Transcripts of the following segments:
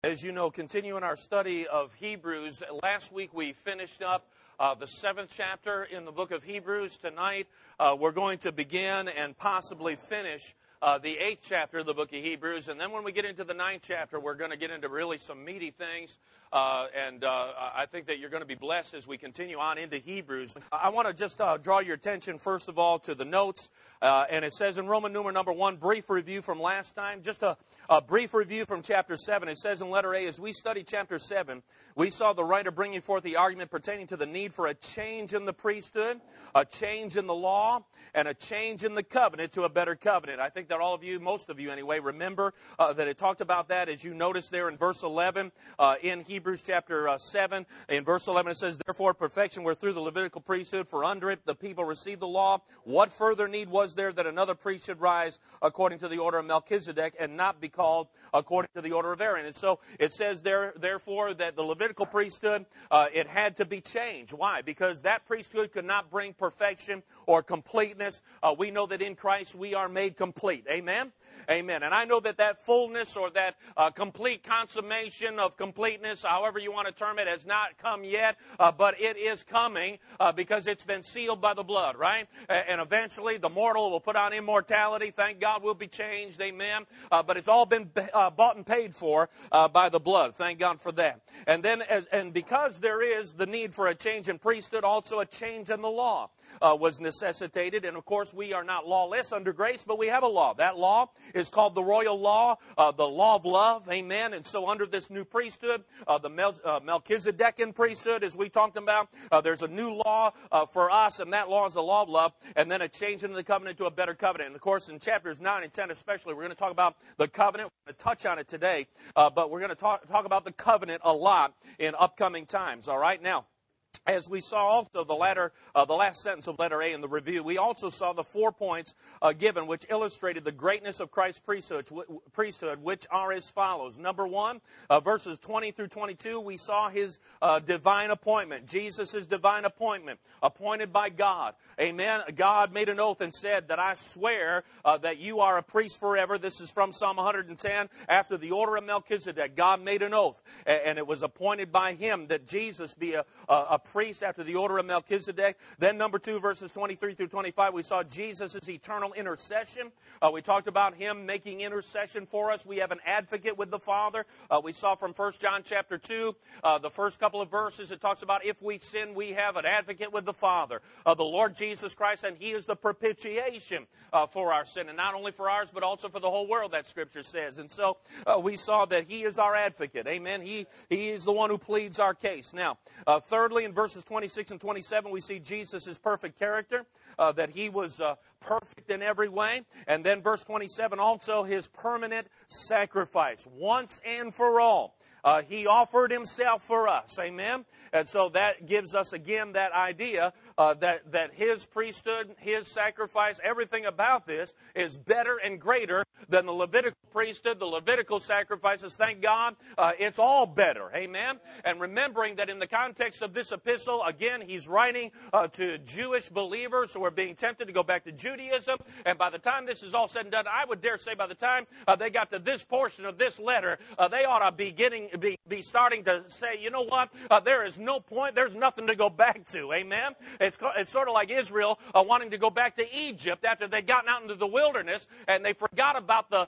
As you know, continuing our study of Hebrews, last week we finished up the 7th chapter in the book of Hebrews. Tonight we're going to begin and possibly finish the 8th chapter of the book of Hebrews. And then when we get into the 9th chapter, we're going to get into really some meaty things. I think that you're going to be blessed as we continue on into Hebrews. I want to just draw your attention, first of all, to the notes. And it says in Roman numeral number 1, brief review from last time. Just a brief review from chapter 7. It says in letter A, as we studied chapter 7, we saw the writer bringing forth the argument pertaining to the need for a change in the priesthood, a change in the law, and a change in the covenant to a better covenant. I think that all of you, most of you anyway, remember that it talked about that, as you notice there in verse 11 in Hebrews chapter 7. In verse 11 it says, therefore perfection were through the Levitical priesthood, for under it the people received the law. What further need was there that another priest should rise according to the order of Melchizedek and not be called according to the order of Aaron? And so it says therefore that the Levitical priesthood, it had to be changed. Why? Because that priesthood could not bring perfection or completeness. We know that in Christ we are made complete. Amen? Amen. And I know that fullness or that complete consummation of completeness, however you want to term it, has not come yet, but it is coming because it's been sealed by the blood, right? And eventually the mortal will put on immortality. Thank God we'll be changed. Amen. But it's all been bought and paid for by the blood. Thank God for that. And then, and because there is the need for a change in priesthood, also a change in the law was necessitated. And of course, we are not lawless under grace, but we have a law. That law is called the royal law, the law of love. Amen. And so under this new priesthood, the Melchizedekan priesthood, as we talked about, there's a new law for us, and that law is the law of love, and then a change in the covenant to a better covenant. And of course, in chapters 9 and 10 especially, we're going to talk about the covenant. We're going to touch on it today, but we're going to talk about the covenant a lot in upcoming times. All right? Now, as we saw also the last sentence of letter A in the review, we also saw the 4 points given which illustrated the greatness of Christ's priesthood, which are as follows. Number 1, verses 20 through 22, we saw his divine appointment, Jesus' divine appointment, appointed by God. Amen. God made an oath and said that I swear that you are a priest forever. This is from Psalm 110. After the order of Melchizedek, God made an oath, and it was appointed by him that Jesus be a priest after the order of Melchizedek. Then number 2, verses 23 through 25, we saw Jesus' eternal intercession. We talked about him making intercession for us. We have an advocate with the Father. We saw from 1 John chapter 2, the first couple of verses, it talks about if we sin, we have an advocate with the Father, the Lord Jesus Christ, and he is the propitiation for our sin, and not only for ours, but also for the whole world, that Scripture says. And so we saw that he is our advocate. Amen. He is the one who pleads our case. Now, thirdly, in verses 26 and 27, we see Jesus' perfect character, that he was perfect in every way. And then verse 27, also his permanent sacrifice, once and for all. He offered himself for us. Amen. And so that gives us again that idea that his priesthood, his sacrifice, everything about this is better and greater than the Levitical priesthood, the Levitical sacrifices. Thank God, it's all better. Amen. And remembering that in the context of this epistle, again, he's writing to Jewish believers who are being tempted to go back to Judaism. And by the time this is all said and done, I would dare say by the time they got to this portion of this letter, they ought to be starting to say, you know what, there is no point, there's nothing to go back to. Amen. It's sort of like Israel wanting to go back to Egypt after they'd gotten out into the wilderness, and they forgot about the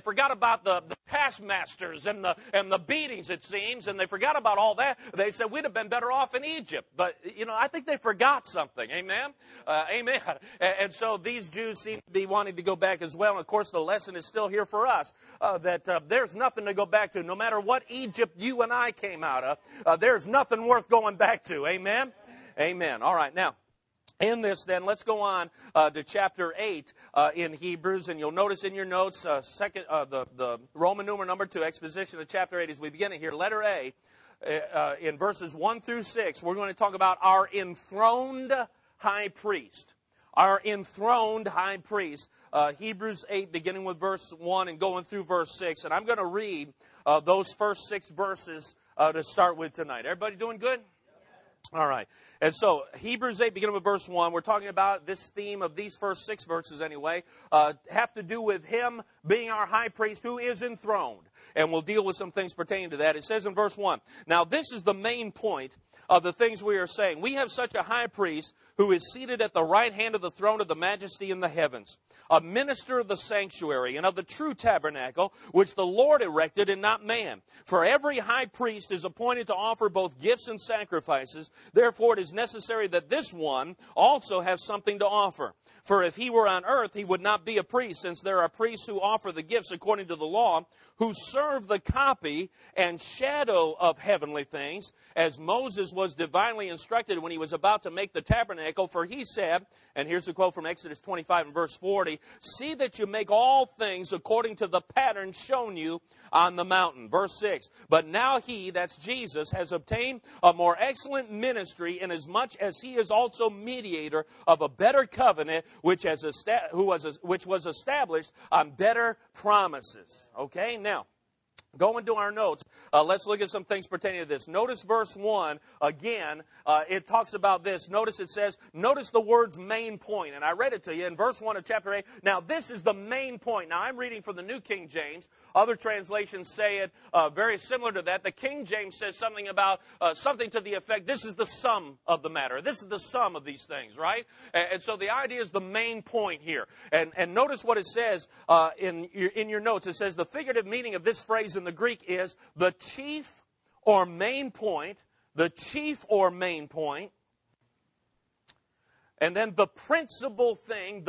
taskmasters and the beatings, it seems, and they forgot about all that. They said we'd have been better off in Egypt, but I think they forgot something. Amen. Amen. And so these Jews seem to be wanting to go back as well. And of course, the lesson is still here for us that there's nothing to go back to, no matter what Egypt you and I came out of. There's nothing worth going back to. Amen. Amen. All right, now, in this, then, let's go on to chapter 8 in Hebrews, and you'll notice in your notes, the Roman numeral number 2, exposition of chapter 8, as we begin it here. Letter A, in verses 1 through 6, we're going to talk about our enthroned high priest. Our enthroned high priest. Hebrews 8, beginning with verse 1 and going through verse 6. And I'm going to read those first 6 verses to start with tonight. Everybody doing good? All right. And so, Hebrews 8, beginning with verse 1, we're talking about this theme of these first 6 verses anyway, have to do with him being our high priest who is enthroned. And we'll deal with some things pertaining to that. It says in verse 1, now this is the main point of the things we are saying. We have such a high priest who is seated at the right hand of the throne of the majesty in the heavens, a minister of the sanctuary and of the true tabernacle, which the Lord erected and not man. For every high priest is appointed to offer both gifts and sacrifices. Therefore it is necessary that this one also have something to offer. For if he were on earth, he would not be a priest, since there are priests who offer the gifts according to the law, who serve the copy and shadow of heavenly things, as Moses was divinely instructed when he was about to make the tabernacle. For he said, and here's a quote from Exodus 25 and verse 40, see that you make all things according to the pattern shown you on the mountain. Verse 6, but now he, that's Jesus, has obtained a more excellent ministry, inasmuch as he is also mediator of a better covenant, which was established on better promises. Okay, now, going to our notes, let's look at some things pertaining to this. Notice verse 1, again, it talks about this. Notice it says, notice the words main point. And I read it to you in verse 1 of chapter 8. Now, this is the main point. Now, I'm reading from the New King James. Other translations say it very similar to that. The King James says something about, something to the effect, this is the sum of the matter. This is the sum of these things, right? And so the idea is the main point here. And notice what it says in your notes. It says the figurative meaning of this phrase in the Greek is the chief or main point, and then the principal thing,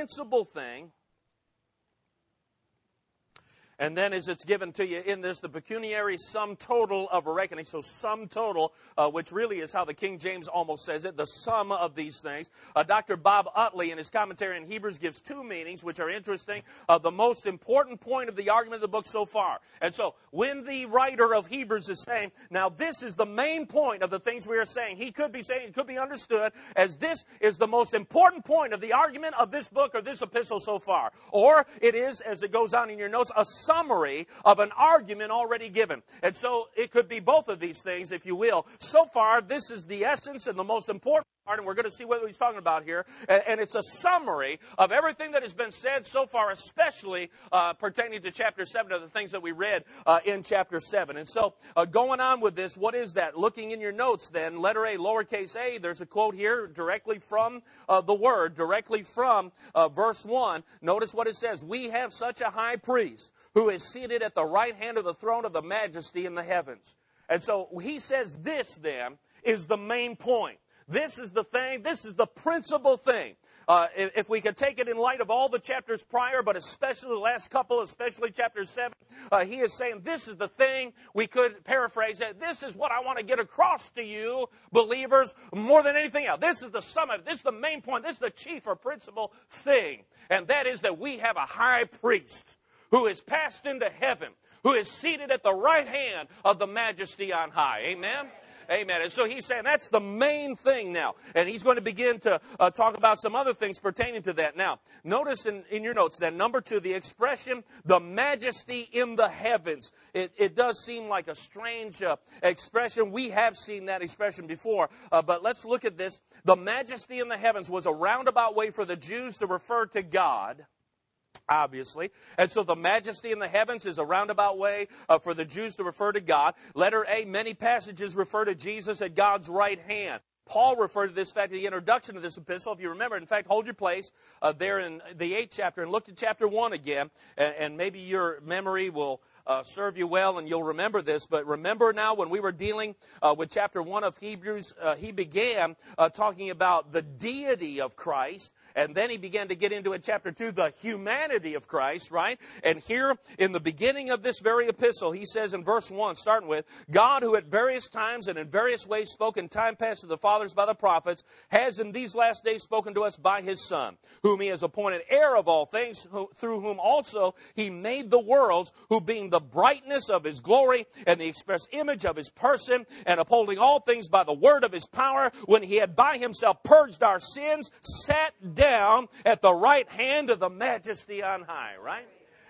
and then as it's given to you in this, the pecuniary sum total of a reckoning. So sum total, which really is how the King James almost says it, the sum of these things. Dr. Bob Utley in his commentary on Hebrews gives two meanings, which are interesting. The most important point of the argument of the book so far. And so when the writer of Hebrews is saying, now this is the main point of the things we are saying, he could be saying, it could be understood as this is the most important point of the argument of this book or this epistle so far. Or it is, as it goes on in your notes, a summary of an argument already given. And so it could be both of these things, if you will. So far, this is the essence and the most important part, and we're going to see what he's talking about here. And it's a summary of everything that has been said so far, especially pertaining to chapter 7, of the things that we read in chapter 7. And so going on with this, what is that? Looking in your notes then, letter A, lowercase a, there's a quote here directly from the Word, directly from verse 1. Notice what it says. We have such a high priest who is seated at the right hand of the throne of the majesty in the heavens. And so he says this then is the main point. This is the thing, this is the principal thing. If we could take it in light of all the chapters prior, but especially the last couple, especially chapter 7, he is saying this is the thing. We could paraphrase it. This is what I want to get across to you, believers, more than anything else. This is the sum of it. This is the main point. This is the chief or principal thing. And that is that we have a high priest who is passed into heaven, who is seated at the right hand of the majesty on high. Amen? Amen. And so he's saying that's the main thing now. And he's going to begin to talk about some other things pertaining to that. Now, notice in your notes then, number 2, the expression, the majesty in the heavens. It does seem like a strange expression. We have seen that expression before. But let's look at this. The majesty in the heavens was a roundabout way for the Jews to refer to God, obviously. And so the majesty in the heavens is a roundabout way for the Jews to refer to God. Letter A, many passages refer to Jesus at God's right hand. Paul referred to this fact in the introduction of this epistle. If you remember, in fact, hold your place there in the 8th chapter and look at chapter 1 again. And maybe your memory will serve you well and you'll remember this. But remember now when we were dealing with chapter 1 of Hebrews, he began talking about the deity of Christ. And then he began to get into, in chapter 2, the humanity of Christ, right? And here, in the beginning of this very epistle, he says in verse 1, starting with, God, who at various times and in various ways spoke in time past to the fathers by the prophets, has in these last days spoken to us by his Son, whom he has appointed heir of all things, through whom also he made the worlds, who being the brightness of his glory and the express image of his person, and upholding all things by the word of his power, when he had by himself purged our sins, sat down at the right hand of the majesty on high, right?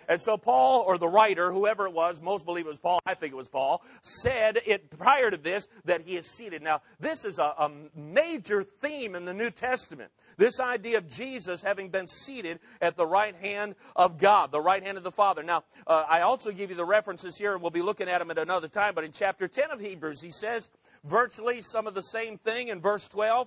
And so Paul, or the writer, whoever it was, most believe it was Paul, I think it was Paul, said it prior to this that he is seated. Now, this is a major theme in the New Testament. This idea of Jesus having been seated at the right hand of God, the right hand of the Father. Now, I also give you the references here, and we'll be looking at them at another time. But in chapter 10 of Hebrews, he says virtually some of the same thing in verse 12.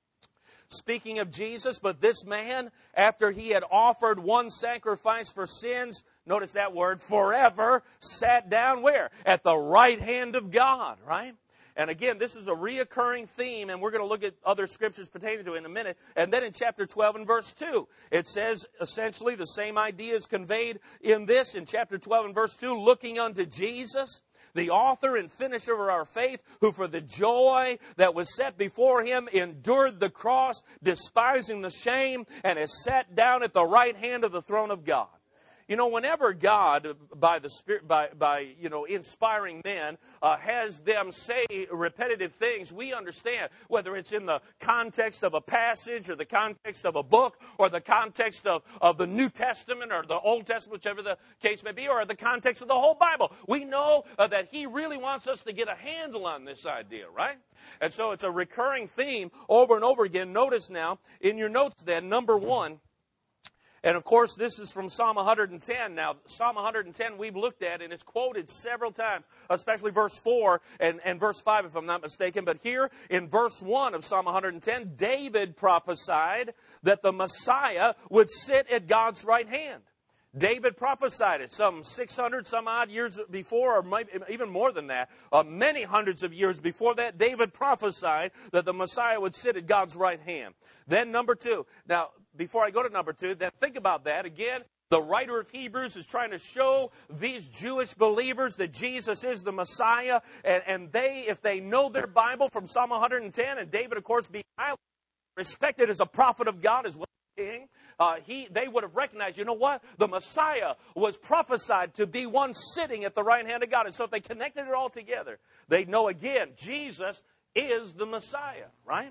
Speaking of Jesus, but this man, after he had offered one sacrifice for sins, notice that word, forever, sat down where? At the right hand of God, right? And again, this is a reoccurring theme, and we're going to look at other scriptures pertaining to it in a minute. And then in chapter 12 and verse 2, it says essentially the same idea is conveyed in this, in chapter 12 and verse 2, looking unto Jesus, the author and finisher of our faith, who for the joy that was set before him endured the cross, despising the shame, and is sat down at the right hand of the throne of God. You know, whenever God, by the Spirit, by inspiring men, has them say repetitive things, we understand, whether it's in the context of a passage or the context of a book or the context of the New Testament or the Old Testament, whichever the case may be, or the context of the whole Bible. We know that he really wants us to get a handle on this idea, right? And so it's a recurring theme over and over again. Notice now, in your notes then, number 1, and of course, this is from Psalm 110. Now, Psalm 110 we've looked at, and it's quoted several times, especially verse 4 and verse 5, if I'm not mistaken. But here in verse 1 of Psalm 110, David prophesied that the Messiah would sit at God's right hand. David prophesied it some 600 some odd years before, or maybe even more than that. Many hundreds of years before that, David prophesied that the Messiah would sit at God's right hand. Then number 2. Now, before I go to number 2, then think about that. Again, the writer of Hebrews is trying to show these Jewish believers that Jesus is the Messiah. And they, if they know their Bible from Psalm 110, and David, of course, being highly respected as a prophet of God as well as king, they would have recognized, you know what? The Messiah was prophesied to be one sitting at the right hand of God. And so if they connected it all together, they'd know again, Jesus is the Messiah, right?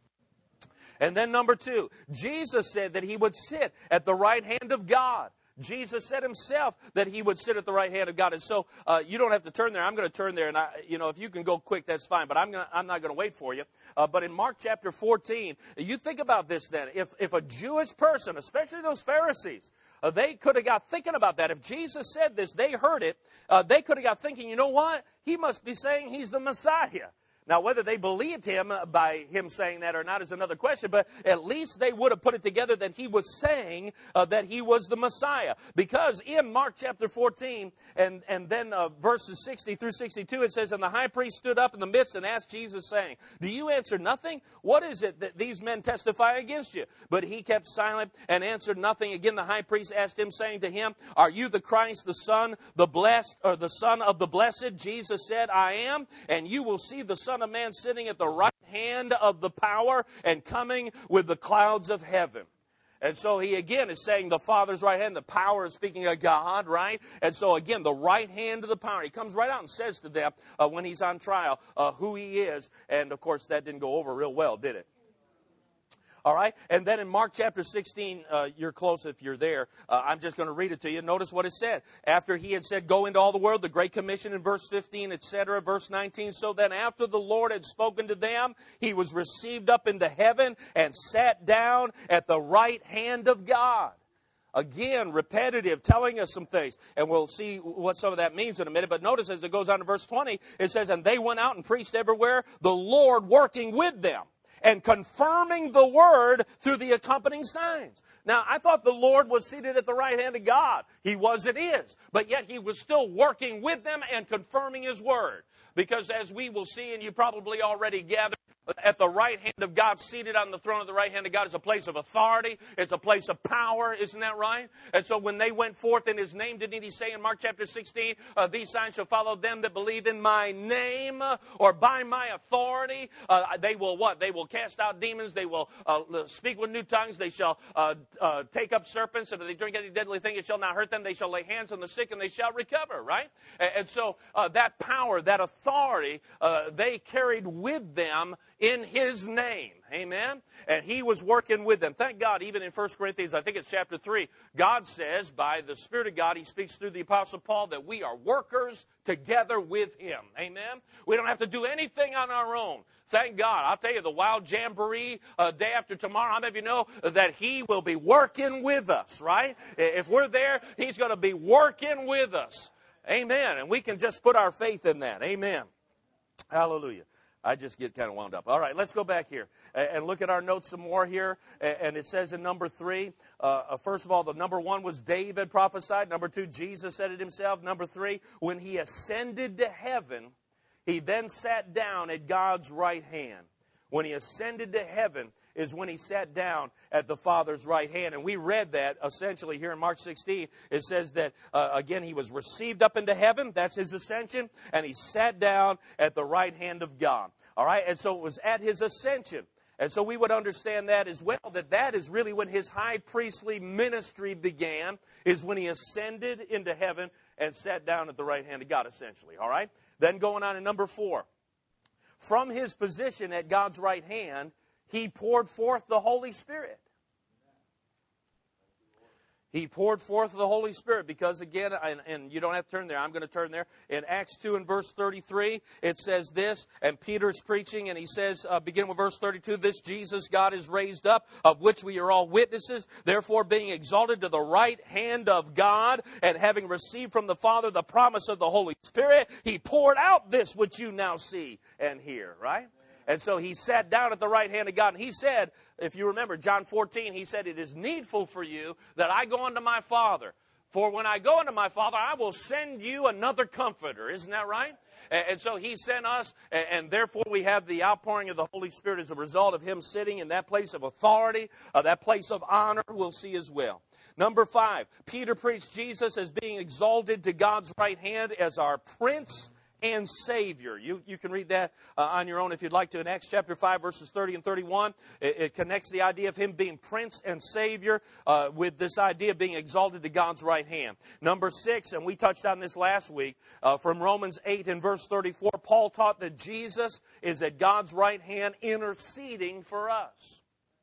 And then number 2, Jesus said that he would sit at the right hand of God. Jesus said himself that he would sit at the right hand of God. And so you don't have to turn there. I'm going to turn there. And, if you can go quick, that's fine. But I'm not going to wait for you. But in Mark chapter 14, you think about this then. If a Jewish person, especially those Pharisees, they could have got thinking about that. If Jesus said this, they heard it. They could have got thinking, you know what? He must be saying he's the Messiah. Now, whether they believed him by him saying that or not is another question, but at least they would have put it together that he was saying that he was the Messiah. Because in Mark chapter 14 and then verses 60 through 62, it says, and the high priest stood up in the midst and asked Jesus, saying, do you answer nothing? What is it that these men testify against you? But he kept silent and answered nothing. Again, the high priest asked him, saying to him, are you the Christ, the Son, the blessed, or the Son of the Blessed? Jesus said, I am, and you will see the Son of Man sitting at the right hand of the power and coming with the clouds of heaven. And so he again is saying the Father's right hand. The power is speaking of God, right? And so again, the right hand of the power. He comes right out and says to them when he's on trial who he is. And of course, that didn't go over real well, did it? All right, and then in Mark chapter 16, you're close if you're there. I'm just going to read it to you. Notice what it said. After he had said, go into all the world, the Great Commission in verse 15, etc., verse 19. So then after the Lord had spoken to them, he was received up into heaven and sat down at the right hand of God. Again, repetitive, telling us some things. And we'll see what some of that means in a minute. But notice as it goes on to verse 20, it says, and they went out and preached everywhere, the Lord working with them and confirming the word through the accompanying signs. Now, I thought the Lord was seated at the right hand of God. He was and is. But yet he was still working with them and confirming his word. Because as we will see, and you probably already gathered, at the right hand of God, seated on the throne of the right hand of God, is a place of authority. It's a place of power. Isn't that right? And so when they went forth in his name, didn't he say in Mark chapter 16, these signs shall follow them that believe in my name or by my authority? They will what? They will cast out demons. They will speak with new tongues. They shall take up serpents. And if they drink any deadly thing, it shall not hurt them. They shall lay hands on the sick and they shall recover, right? And so that power, that authority, they carried with them in His name. Amen? And He was working with them. Thank God, even in 1 Corinthians, I think it's chapter 3, God says, by the Spirit of God, He speaks through the Apostle Paul, that we are workers together with Him. Amen? We don't have to do anything on our own. Thank God. I'll tell you, the Wild Jamboree day after tomorrow, how many of you know that He will be working with us, right? If we're there, He's going to be working with us. Amen. And we can just put our faith in that. Amen. Hallelujah. I just get kind of wound up. All right, let's go back here and look at our notes some more here. And it says in number 3, first of all, the number 1 was David prophesied. Number 2, Jesus said it Himself. Number 3, when He ascended to heaven, He then sat down at God's right hand. When He ascended to heaven is when He sat down at the Father's right hand. And we read that essentially here in Mark 16. It says that, again, He was received up into heaven. That's His ascension. And He sat down at the right hand of God. All right? And so it was at His ascension. And so we would understand that as well, that is really when His high priestly ministry began, is when He ascended into heaven and sat down at the right hand of God, essentially. All right? Then going on to number 4. From His position at God's right hand, He poured forth the Holy Spirit. He poured forth the Holy Spirit because, again, and you don't have to turn there. I'm going to turn there. In Acts 2 and verse 33, it says this, and Peter's preaching, and he says, begin with verse 32, this Jesus God is raised up, of which we are all witnesses. Therefore, being exalted to the right hand of God, and having received from the Father the promise of the Holy Spirit, He poured out this which you now see and hear, right? And so He sat down at the right hand of God. And He said, if you remember, John 14, He said, it is needful for you that I go unto my Father. For when I go unto my Father, I will send you another comforter. Isn't that right? And so He sent us, and therefore we have the outpouring of the Holy Spirit as a result of Him sitting in that place of authority, that place of honor, we'll see as well. Number 5, Peter preached Jesus as being exalted to God's right hand as our Prince and Savior. You can read that on your own if you'd like to. In Acts chapter 5, verses 30 and 31, it connects the idea of Him being Prince and Savior with this idea of being exalted to God's right hand. Number 6, and we touched on this last week, from Romans 8 and verse 34, Paul taught that Jesus is at God's right hand interceding for us.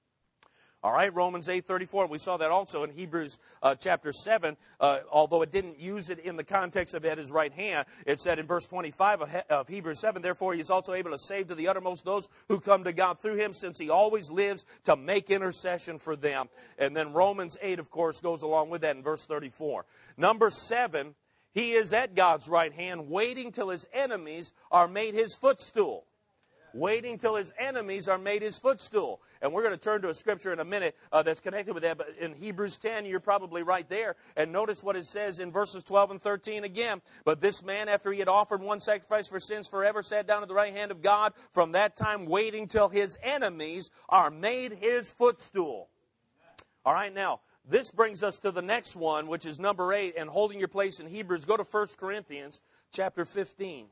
All right, Romans 8:34. We saw that also in Hebrews chapter 7. Although it didn't use it in the context of at His right hand, it said in verse 25 of Hebrews 7, therefore He is also able to save to the uttermost those who come to God through Him, since He always lives to make intercession for them. And then Romans 8, of course, goes along with that in verse 34. Number 7, He is at God's right hand, waiting till His enemies are made His footstool. Waiting till His enemies are made His footstool. And we're going to turn to a scripture in a minute that's connected with that. But in Hebrews 10, you're probably right there. And notice what it says in verses 12 and 13 again. But this man, after he had offered one sacrifice for sins forever, sat down at the right hand of God, from that time waiting till His enemies are made His footstool. All right, now, this brings us to the next one, which is number 8. And holding your place in Hebrews, go to 1 Corinthians chapter 15.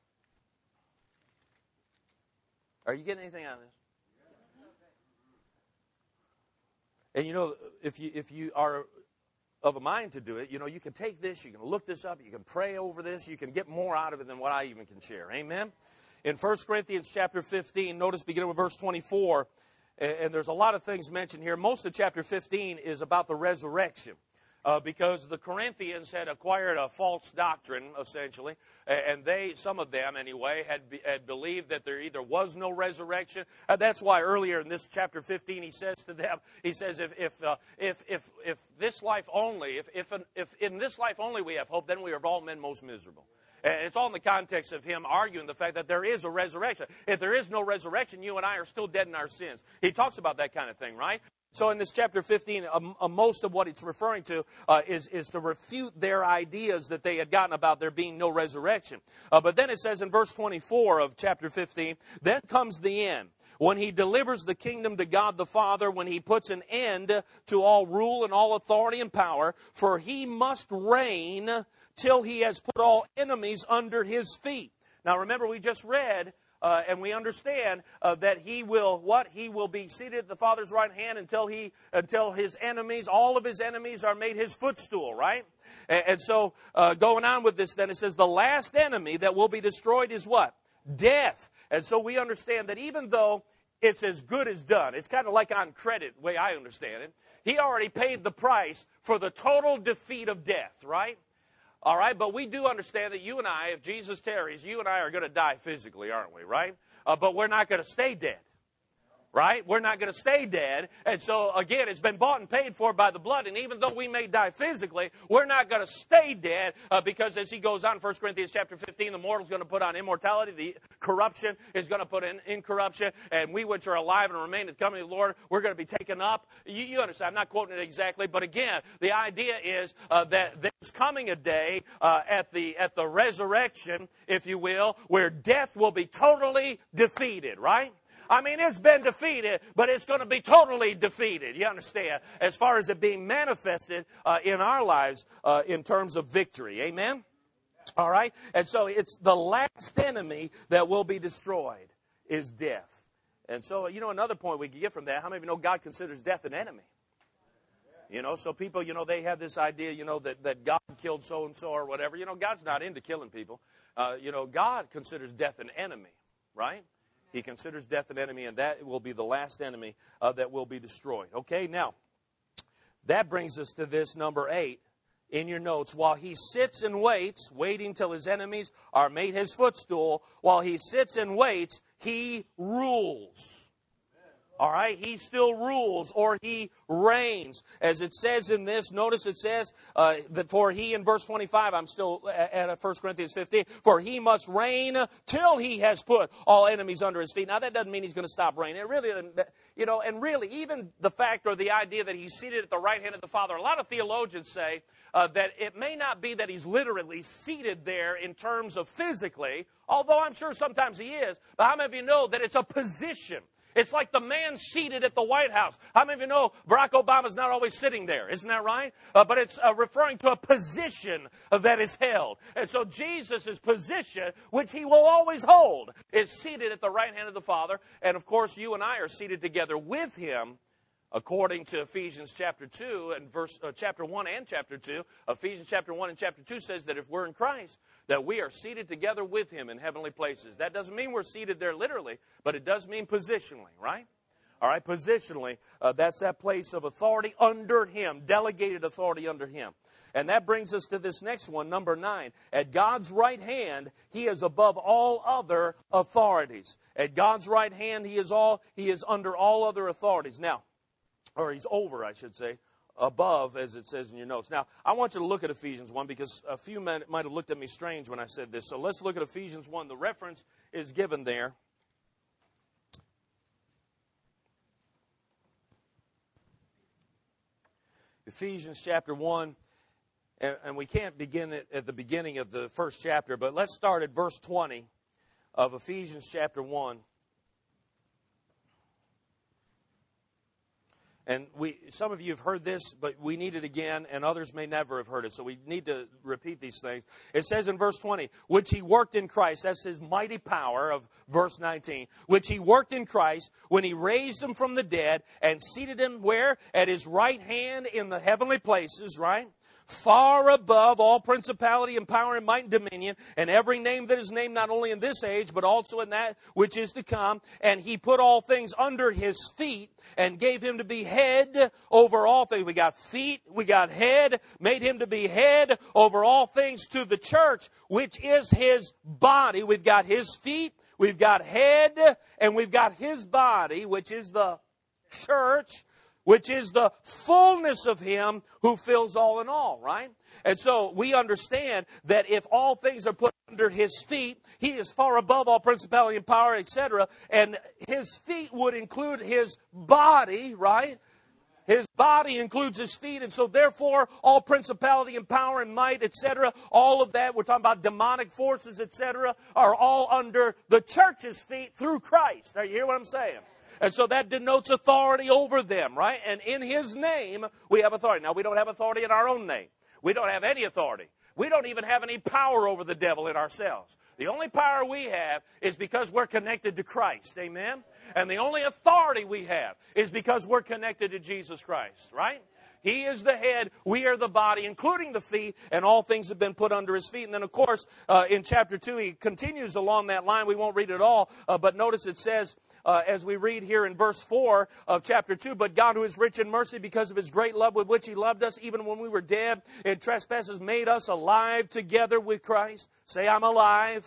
Are you getting anything out of this? And you know, if you are of a mind to do it, you know, you can take this, you can look this up, you can pray over this, you can get more out of it than what I even can share. Amen? In 1 Corinthians chapter 15, notice beginning with verse 24, and there's a lot of things mentioned here. Most of chapter 15 is about the resurrection. Because the Corinthians had acquired a false doctrine, essentially, and some of them anyway, had believed that there either was no resurrection. That's why earlier in this chapter 15, he says to them, he says, if this life only, if in this life only we have hope, then we are of all men most miserable. And it's all in the context of him arguing the fact that there is a resurrection. If there is no resurrection, you and I are still dead in our sins. He talks about that kind of thing, right? So in this chapter 15, most of what it's referring to is to refute their ideas that they had gotten about there being no resurrection. But then it says in verse 24 of chapter 15, then comes the end, when He delivers the kingdom to God the Father, when He puts an end to all rule and all authority and power, for He must reign till He has put all enemies under His feet. Now remember, we just read and we understand that He will what? He will be seated at the Father's right hand until His enemies, all of His enemies, are made His footstool, right? And so going on with this, then it says the last enemy that will be destroyed is what? death. And so we understand that even though it's as good as done, it's kind of like on credit, the way I understand it. He already paid the price for the total defeat of death, right? All right, but we do understand that you and I, if Jesus tarries, you and I are going to die physically, aren't we, right? But we're not going to stay dead. Right? We're not going to stay dead. And so, again, it's been bought and paid for by the blood. And even though we may die physically, we're not going to stay dead because as he goes on, 1 Corinthians chapter 15, the mortal is going to put on immortality. The corruption is going to put in incorruption. And we which are alive and remain at the coming of the Lord, we're going to be taken up. You understand. I'm not quoting it exactly. But again, the idea is that there's coming a day at the resurrection, if you will, where death will be totally defeated, right? I mean, it's been defeated, but it's going to be totally defeated. You understand? As far as it being manifested in our lives in terms of victory. Amen? All right? And so it's the last enemy that will be destroyed is death. And so, another point we can get from that, how many of you know God considers death an enemy? So people, they have this idea, that God killed so-and-so or whatever. God's not into killing people. God considers death an enemy, right? He considers death an enemy, and that will be the last enemy that will be destroyed. Okay, now, that brings us to this number 8 in your notes. While he sits and waits, waiting till his enemies are made his footstool, while he sits and waits, he rules. All right, he still rules, or he reigns. As it says in this, notice it says that for he, in verse 25, I'm still at 1 Corinthians 15, for he must reign till he has put all enemies under his feet. Now, that doesn't mean he's going to stop reigning. It really, and really, even the fact or the idea that he's seated at the right hand of the Father, a lot of theologians say that it may not be that he's literally seated there in terms of physically, although I'm sure sometimes he is, but how many of you know that it's a position? It's like the man seated at the White House. How many of you know Barack Obama's not always sitting there? Isn't that right? But it's referring to a position that is held. And so Jesus' position, which he will always hold, is seated at the right hand of the Father. And of course, you and I are seated together with him, according to Ephesians chapter 2 and chapter 1 and chapter 2. Ephesians chapter 1 and chapter 2 says that if we're in Christ, that we are seated together with him in heavenly places. That doesn't mean we're seated there literally, but it does mean positionally, right? All right, positionally, that's that place of authority under him, delegated authority under him. And that brings us to this next one, number 9. At God's right hand, he is above all other authorities. At God's right hand, he is under all other authorities. Now, or he's over, I should say, above, as it says in your notes. Now, I want you to look at Ephesians 1 because a few men might have looked at me strange when I said this. So let's look at Ephesians 1. The reference is given there. Ephesians chapter 1, and we can't begin it at the beginning of the first chapter, but let's start at verse 20 of Ephesians chapter 1. And some of you have heard this, but we need it again, and others may never have heard it. So we need to repeat these things. It says in verse 20, which he worked in Christ. That's his mighty power of verse 19. Which he worked in Christ when he raised him from the dead and seated him where? At his right hand in the heavenly places, right? Far above all principality and power and might and dominion, and every name that is named not only in this age, but also in that which is to come. And he put all things under his feet and gave him to be head over all things. We got feet, we got head, made him to be head over all things to the church, which is his body. We've got his feet, we've got head, and we've got his body, which is the church, which is the fullness of him who fills all in all, right? And so we understand that if all things are put under his feet, he is far above all principality and power, etc. And his feet would include his body, right? His body includes his feet, and so therefore all principality and power and might, etc., all of that, we're talking about demonic forces, etc., are all under the church's feet through Christ. Now, you hear what I'm saying? And so that denotes authority over them, right? And in his name, we have authority. Now, we don't have authority in our own name. We don't have any authority. We don't even have any power over the devil in ourselves. The only power we have is because we're connected to Christ. Amen? And the only authority we have is because we're connected to Jesus Christ, right? He is the head. We are the body, including the feet, and all things have been put under his feet. And then, of course, in chapter 2, he continues along that line. We won't read it all, but notice it says, as we read here in verse 4 of chapter 2, but God, who is rich in mercy, because of his great love with which he loved us, even when we were dead in trespasses, made us alive together with Christ. Say, I'm alive.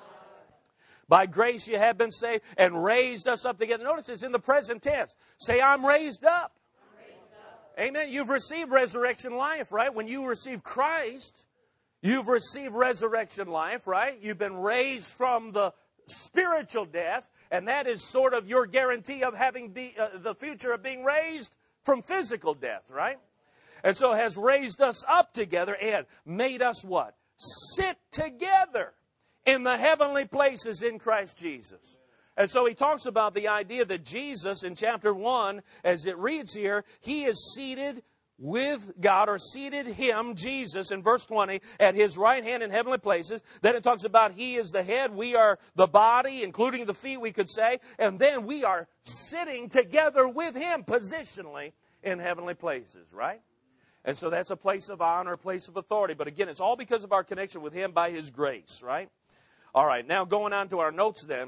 By grace you have been saved, and raised us up together. Notice it's in the present tense. Say, I'm raised up. Amen. You've received resurrection life, right? When you receive Christ, you've received resurrection life, right? You've been raised from the spiritual death, and that is sort of your guarantee of having the future of being raised from physical death, right? And so has raised us up together and made us what? Sit together in the heavenly places in Christ Jesus. And so he talks about the idea that Jesus in chapter 1, as it reads here, he is seated with God, or seated him, Jesus, in verse 20, at his right hand in heavenly places. Then it talks about he is the head, we are the body, including the feet, we could say. And then we are sitting together with him positionally in heavenly places, right? And so that's a place of honor, a place of authority. But again, it's all because of our connection with him by his grace, right? All right, now going on to our notes then.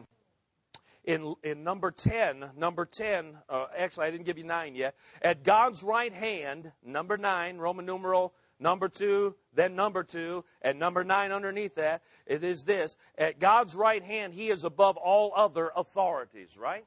In number 10, actually I didn't give you 9 yet. At God's right hand, number 9, Roman numeral number 2, then number 2, and number 9 underneath that, it is this. At God's right hand, he is above all other authorities, right?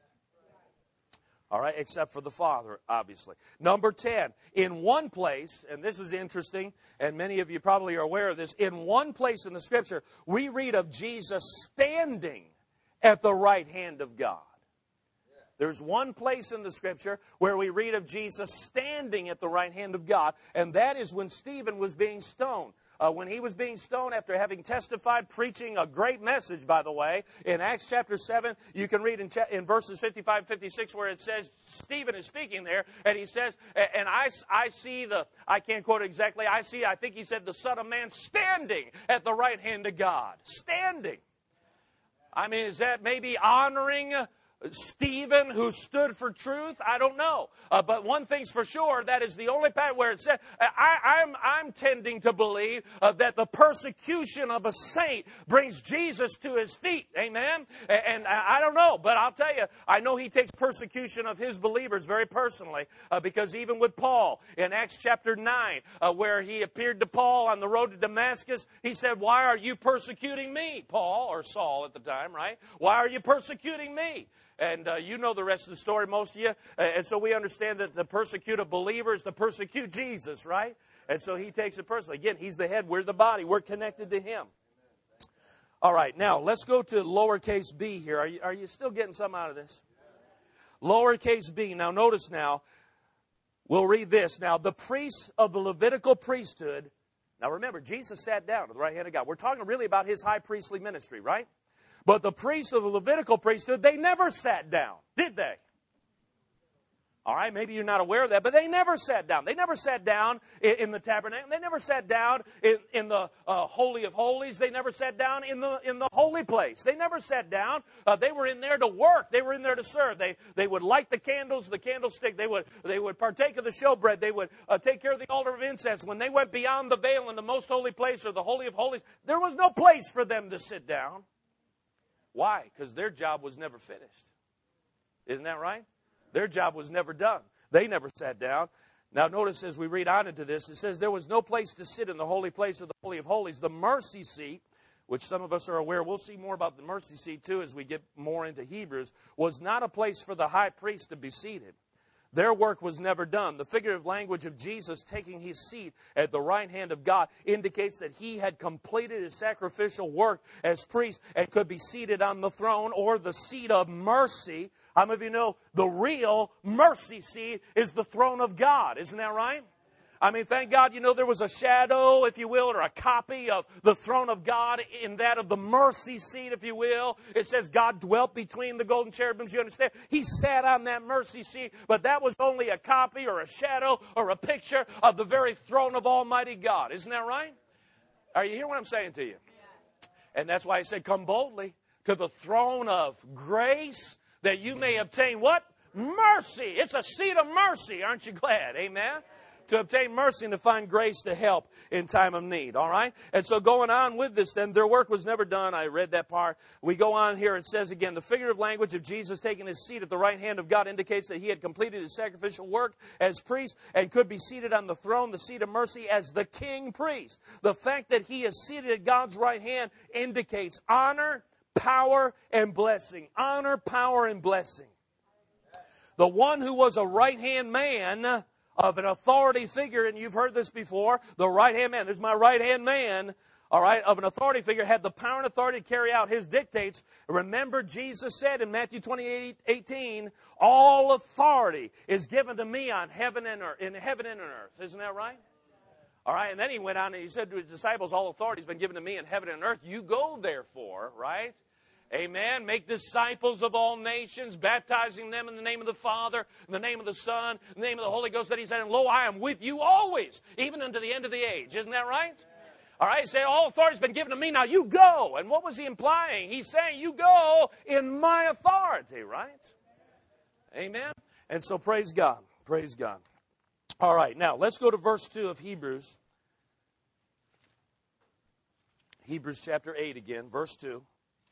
All right, except for the Father, obviously. Number 10, in one place, and this is interesting, and many of you probably are aware of this, in one place in the Scripture, we read of Jesus standing at the right hand of God. There's one place in the Scripture where we read of Jesus standing at the right hand of God, and that is when Stephen was being stoned. When he was being stoned after having testified, preaching a great message, by the way, in Acts chapter 7, you can read in verses 55, 56, where it says, Stephen is speaking there, and he says, and I see I can't quote it exactly, I think he said, the Son of Man standing at the right hand of God. Standing. I mean, is that maybe honoring Stephen, who stood for truth? I don't know. But one thing's for sure, that is the only part where it said, I'm tending to believe that the persecution of a saint brings Jesus to his feet. Amen? And I don't know, but I'll tell you, I know he takes persecution of his believers very personally, because even with Paul, in Acts chapter 9, where he appeared to Paul on the road to Damascus, he said, why are you persecuting me, Paul, or Saul at the time, right? Why are you persecuting me? And you know the rest of the story, most of you. And so we understand that the persecuted believer is to persecute Jesus, right? And so he takes it personally. Again, he's the head, we're the body. We're connected to him. All right, now let's go to lowercase b here. Are you still getting something out of this? Lowercase b. Now notice now, we'll read this. Now, the priests of the Levitical priesthood. Now remember, Jesus sat down at the right hand of God. We're talking really about his high priestly ministry, right? But the priests of the Levitical priesthood, they never sat down, did they? All right, maybe you're not aware of that, but they never sat down. They never sat down in the tabernacle. They never sat down in the Holy of Holies. They never sat down in the holy place. They never sat down. They were in there to work. They were in there to serve. They would light the candles, the candlestick. They would partake of the showbread. They would take care of the altar of incense. When they went beyond the veil in the most holy place, or the Holy of Holies, there was no place for them to sit down. Why? Because their job was never finished. Isn't that right? Their job was never done. They never sat down. Now notice as we read on into this, it says there was no place to sit in the holy place of the Holy of Holies. The mercy seat, which some of us are aware, we'll see more about the mercy seat too as we get more into Hebrews, was not a place for the high priest to be seated. Their work was never done. The figurative language of Jesus taking his seat at the right hand of God indicates that he had completed his sacrificial work as priest and could be seated on the throne, or the seat of mercy. How many of you know the real mercy seat is the throne of God? Isn't that right? I mean, thank God, there was a shadow, if you will, or a copy of the throne of God in that of the mercy seat, if you will. It says God dwelt between the golden cherubims, you understand? He sat on that mercy seat, but that was only a copy or a shadow or a picture of the very throne of Almighty God. Isn't that right? Are you hearing what I'm saying to you? And that's why I said, come boldly to the throne of grace that you may obtain what? Mercy. It's a seat of mercy. Aren't you glad? Amen? to obtain mercy and to find grace to help in time of need. All right? And so going on with this, then, their work was never done. I read that part. We go on here. It says again, the figurative language of Jesus taking his seat at the right hand of God indicates that he had completed his sacrificial work as priest and could be seated on the throne, the seat of mercy, as the king priest. The fact that he is seated at God's right hand indicates honor, power, and blessing. Honor, power, and blessing. The one who was a right-hand man of an authority figure, and you've heard this before, the right-hand man, this is my right-hand man, all right, of an authority figure, had the power and authority to carry out his dictates. Remember, Jesus said in Matthew 28:18, all authority is given to me on heaven and earth, in heaven and on earth. Isn't that right? All right, and then he went on and he said to his disciples, all authority has been given to me in heaven and earth. You go, therefore, right? Amen. Make disciples of all nations, baptizing them in the name of the Father, in the name of the Son, in the name of the Holy Ghost. That he said, and lo, I am with you always, even unto the end of the age. Isn't that right? All right, he said, all authority has been given to me. Now you go. And what was he implying? He's saying, you go in my authority, right? Amen. And so praise God. Praise God. All right, now let's go to verse 2 of Hebrews. Hebrews chapter 8 again, verse 2.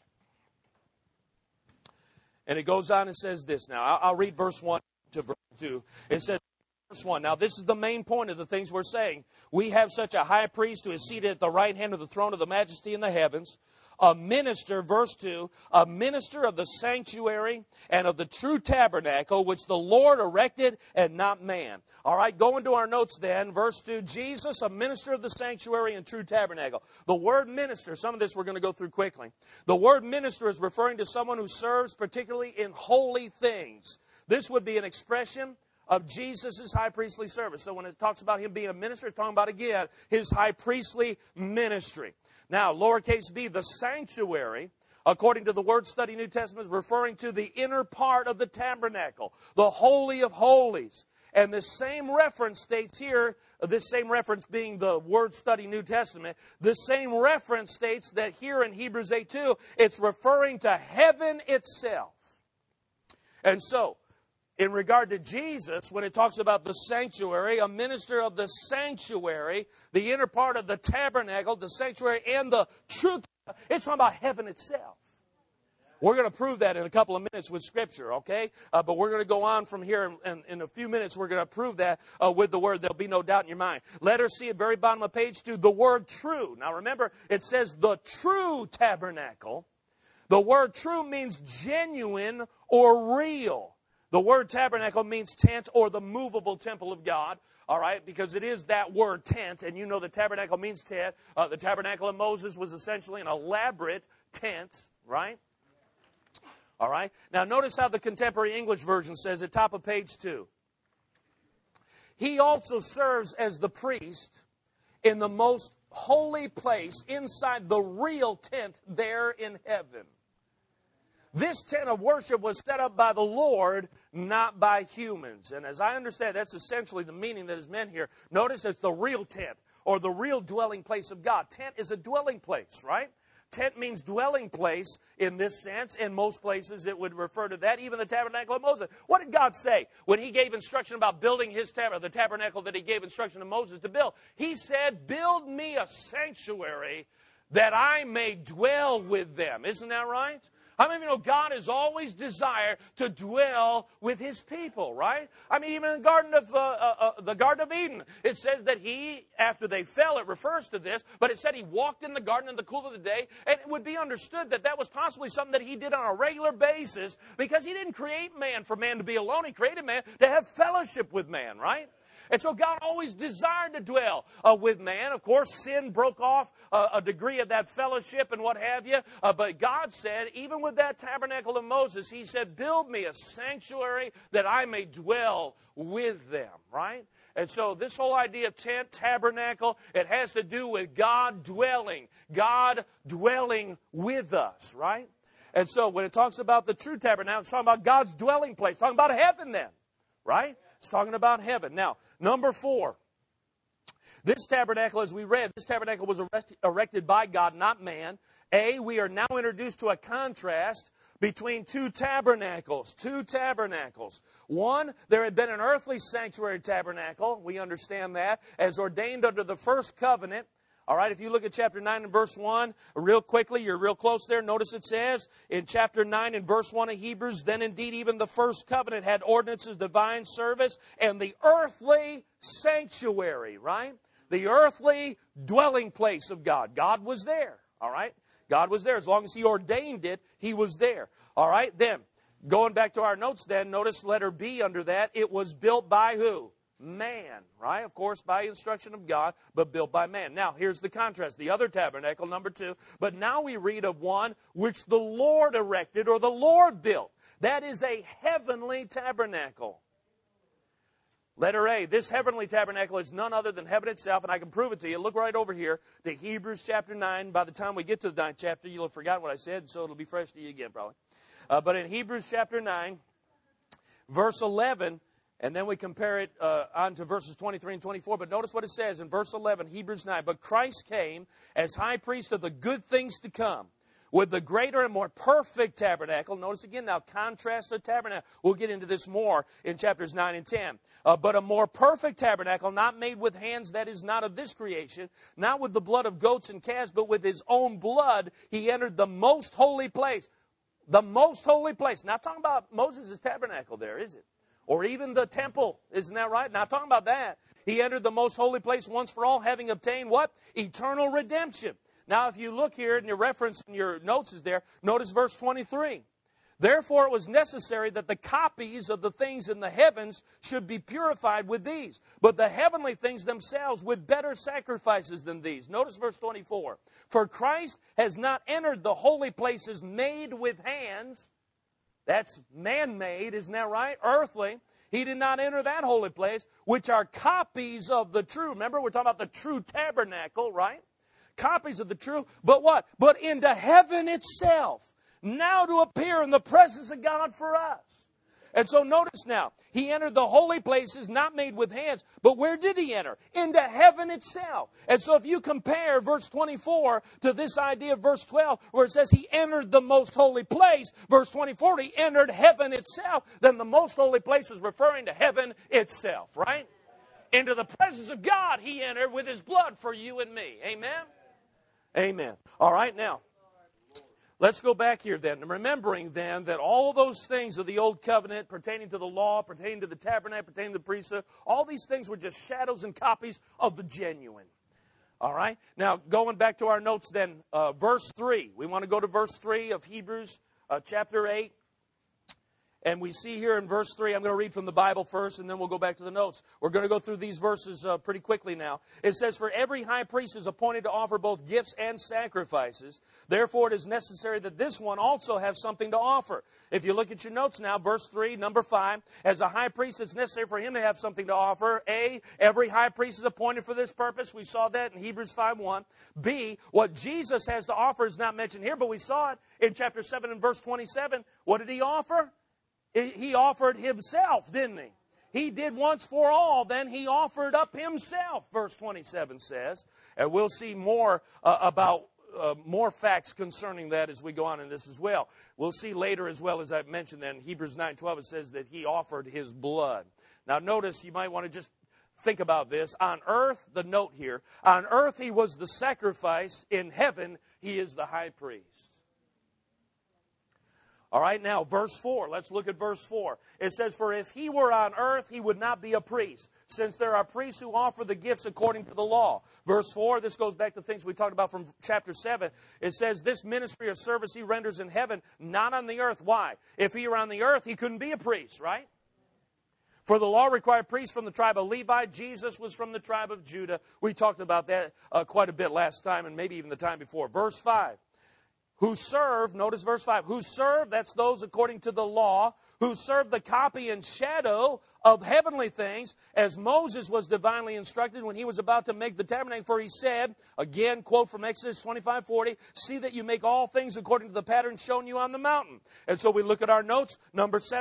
And it goes on and says this now. I'll read verse 1 to verse 2. It says, verse 1, now this is the main point of the things we're saying. We have such a high priest who is seated at the right hand of the throne of the majesty in the heavens, a minister, verse 2, a minister of the sanctuary and of the true tabernacle, which the Lord erected and not man. All right, go into our notes then. Verse 2, Jesus, a minister of the sanctuary and true tabernacle. The word minister, some of this we're going to go through quickly. The word minister is referring to someone who serves particularly in holy things. This would be an expression of Jesus' high priestly service. So when it talks about him being a minister, it's talking about, again, his high priestly ministry. Now, lowercase b, the sanctuary, according to the Word Study New Testament, is referring to the inner part of the tabernacle, the Holy of Holies. And the same reference states here, this same reference being the Word Study New Testament, the same reference states that here in Hebrews 8:2, it's referring to heaven itself. And so, in regard to Jesus, when it talks about the sanctuary, a minister of the sanctuary, the inner part of the tabernacle, the sanctuary, and the truth, it's talking about heaven itself. We're going to prove that in a couple of minutes with Scripture, okay? But we're going to go on from here, and in a few minutes we're going to prove that with the word. There'll be no doubt in your mind. Letter C at very bottom of page 2, the word true. Now remember, it says the true tabernacle. The word true means genuine or real. The word tabernacle means tent or the movable temple of God, all right, because it is that word tent, and you know the tabernacle means tent. The tabernacle of Moses was essentially an elaborate tent, right? All right. Now notice how the Contemporary English Version says at top of page 2. He also serves as the priest in the most holy place inside the real tent there in heaven. This tent of worship was set up by the Lord, not by humans. And as I understand, that's essentially the meaning that is meant here. Notice it's the real tent, or the real dwelling place of God. Tent is a dwelling place, right? Tent means dwelling place in this sense. In most places it would refer to that, even the tabernacle of Moses. What did God say when he gave instruction about building his the tabernacle that he gave instruction to Moses to build? He said, build me a sanctuary that I may dwell with them. Isn't that right? How many of you know God has always desired to dwell with his people, right? I mean, even in the Garden of Eden, it says that he, after they fell, it refers to this, but it said he walked in the garden in the cool of the day, and it would be understood that that was possibly something that he did on a regular basis because he didn't create man for man to be alone. He created man to have fellowship with man, right? And so God always desired to dwell with man. Of course, sin broke off a degree of that fellowship and what have you. But God said, even with that tabernacle of Moses, he said, build me a sanctuary that I may dwell with them, right? And so this whole idea of tent, tabernacle, it has to do with God dwelling with us, right? And so when it talks about the true tabernacle, it's talking about God's dwelling place, it's talking about heaven then, right? It's talking about heaven. Now, number 4. This tabernacle, as we read, this tabernacle was erected by God, not man. We are now introduced to a contrast between two tabernacles. Two tabernacles. One, there had been an earthly sanctuary tabernacle. We understand that, as ordained under the first covenant. All right, if you look at chapter 9 and verse 1, real quickly, you're real close there. Notice it says in chapter 9 and verse 1 of Hebrews, then indeed even the first covenant had ordinances, divine service, and the earthly sanctuary, right? The earthly dwelling place of God. God was there, all right? God was there. As long as He ordained it, He was there. All right, then, going back to our notes then, notice letter B under that. It was built by who? Man, right? Of course, by instruction of God, but built by man. Now, here's the contrast. The other tabernacle, number 2. But now we read of one which the Lord erected, or the Lord built. That is a heavenly tabernacle. Letter A, this heavenly tabernacle is none other than heaven itself, and I can prove it to you. Look right over here to Hebrews chapter 9. By the time we get to the 9th chapter, you'll have forgotten what I said, so it'll be fresh to you again probably. But in Hebrews chapter 9, verse 11, and then we compare it on to verses 23 and 24. But notice what it says in verse 11, Hebrews 9. But Christ came as high priest of the good things to come, with the greater and more perfect tabernacle. Notice again now, contrast the tabernacle. We'll get into this more in chapters 9 and 10. But a more perfect tabernacle, not made with hands, that is not of this creation, not with the blood of goats and calves, but with His own blood, He entered the most holy place. The most holy place. Not talking about Moses' tabernacle there, is it? Or even the temple. Isn't that right? Not talking about that. He entered the most holy place once for all, having obtained what? Eternal redemption. Now, if you look here, and your reference in your notes is there, notice verse 23. Therefore, it was necessary that the copies of the things in the heavens should be purified with these, but the heavenly things themselves with better sacrifices than these. Notice verse 24. For Christ has not entered the holy places made with hands. That's man-made, isn't that right? Earthly. He did not enter that holy place, which are copies of the true. Remember, we're talking about the true tabernacle, right? Copies of the true. But what? But into heaven itself. Now to appear in the presence of God for us. And so notice now, He entered the holy places not made with hands. But where did He enter? Into heaven itself. And so if you compare verse 24 to this idea of verse 12, where it says He entered the most holy place, verse 24, He entered heaven itself, then the most holy place is referring to heaven itself, right? Into the presence of God He entered with His blood for you and me. Amen? Amen. All right, now, let's go back here then, remembering then that all those things of the old covenant pertaining to the law, pertaining to the tabernacle, pertaining to the priesthood, all these things were just shadows and copies of the genuine. All right? Now, going back to our notes then, verse 3. We want to go to verse 3 of Hebrews chapter 8. And we see here in verse 3, I'm going to read from the Bible first, and then we'll go back to the notes. We're going to go through these verses pretty quickly now. It says, for every high priest is appointed to offer both gifts and sacrifices. Therefore, it is necessary that this one also have something to offer. If you look at your notes now, verse 3, number 5, as a high priest, it's necessary for him to have something to offer. A, every high priest is appointed for this purpose. We saw that in Hebrews 5:1. B, what Jesus has to offer is not mentioned here, but we saw it in chapter 7 and verse 27. What did He offer? He offered Himself, didn't He? He did once for all, then He offered up Himself, verse 27 says. And we'll see more about more facts concerning that as we go on in this as well. We'll see later as well, as I mentioned then, Hebrews 9:12, it says that He offered His blood. Now notice, you might want to just think about this. On earth, the note here, on earth He was the sacrifice. In heaven, He is the high priest. All right, now, verse 4. Let's look at verse 4. It says, for if He were on earth, He would not be a priest, since there are priests who offer the gifts according to the law. Verse 4, this goes back to things we talked about from chapter 7. It says, this ministry or service He renders in heaven, not on the earth. Why? If He were on the earth, He couldn't be a priest, right? For the law required priests from the tribe of Levi. Jesus was from the tribe of Judah. We talked about that quite a bit last time, and maybe even the time before. Verse 5. Who serve, notice verse 5, who serve, that's those according to the law, who serve the copy and shadow of heavenly things, as Moses was divinely instructed when he was about to make the tabernacle. For he said, again, quote from Exodus 25:40, see that you make all things according to the pattern shown you on the mountain. And so we look at our notes, number 7,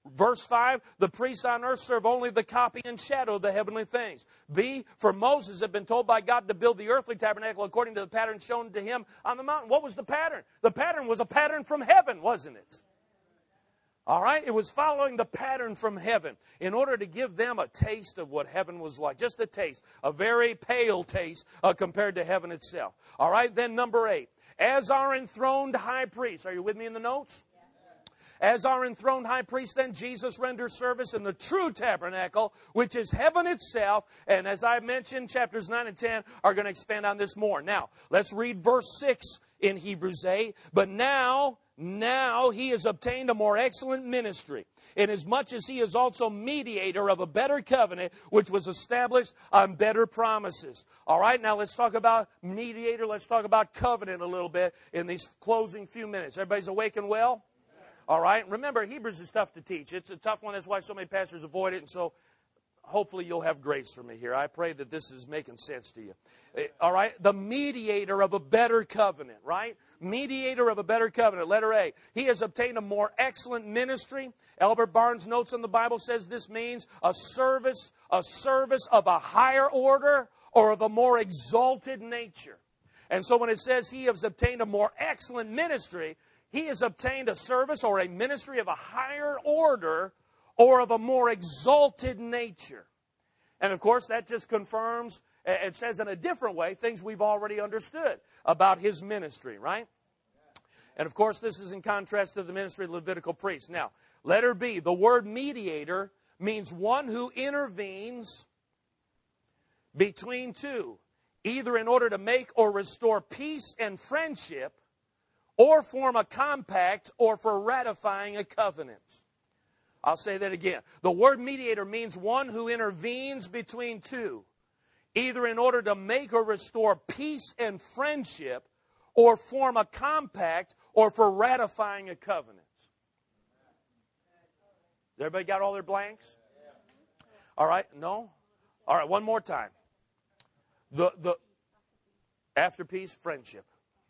Verse 5, the priests on earth serve only the copy and shadow of the heavenly things. B, for Moses had been told by God to build the earthly tabernacle according to the pattern shown to him on the mountain. What was the pattern? The pattern was a pattern from heaven, wasn't it? All right? It was following the pattern from heaven in order to give them a taste of what heaven was like. Just a taste, a very pale taste compared to heaven itself. All right? Then number 8, as our enthroned high priest. Are you with me in the notes? As our enthroned high priest, then, Jesus renders service in the true tabernacle, which is heaven itself. And as I mentioned, chapters 9 and 10 are going to expand on this more. Now, let's read verse 6 in Hebrews 8. But now he has obtained a more excellent ministry, inasmuch as he is also mediator of a better covenant, which was established on better promises. All right, now let's talk about mediator. Let's talk about covenant a little bit in these closing few minutes. Everybody's awake and well? All right. Remember, Hebrews is tough to teach. It's a tough one. That's why so many pastors avoid it. And so hopefully you'll have grace for me here. I pray that this is making sense to you. All right. The mediator of a better covenant, right? Mediator of a better covenant. Letter A. He has obtained a more excellent ministry. Albert Barnes notes in the Bible says this means a service of a higher order or of a more exalted nature. And so when it says he has obtained a more excellent ministry, he has obtained a service or a ministry of a higher order or of a more exalted nature. And of course, that just confirms, it says in a different way, things we've already understood about his ministry, right? And of course, this is in contrast to the ministry of the Levitical priests. Now, letter B, the word mediator means one who intervenes between two, either in order to make or restore peace and friendship, or form a compact, or for ratifying a covenant. I'll say that again. The word mediator means one who intervenes between two, either in order to make or restore peace and friendship, or form a compact, or for ratifying a covenant. Everybody got all their blanks? All right, no? All right, one more time. The after peace, friendship.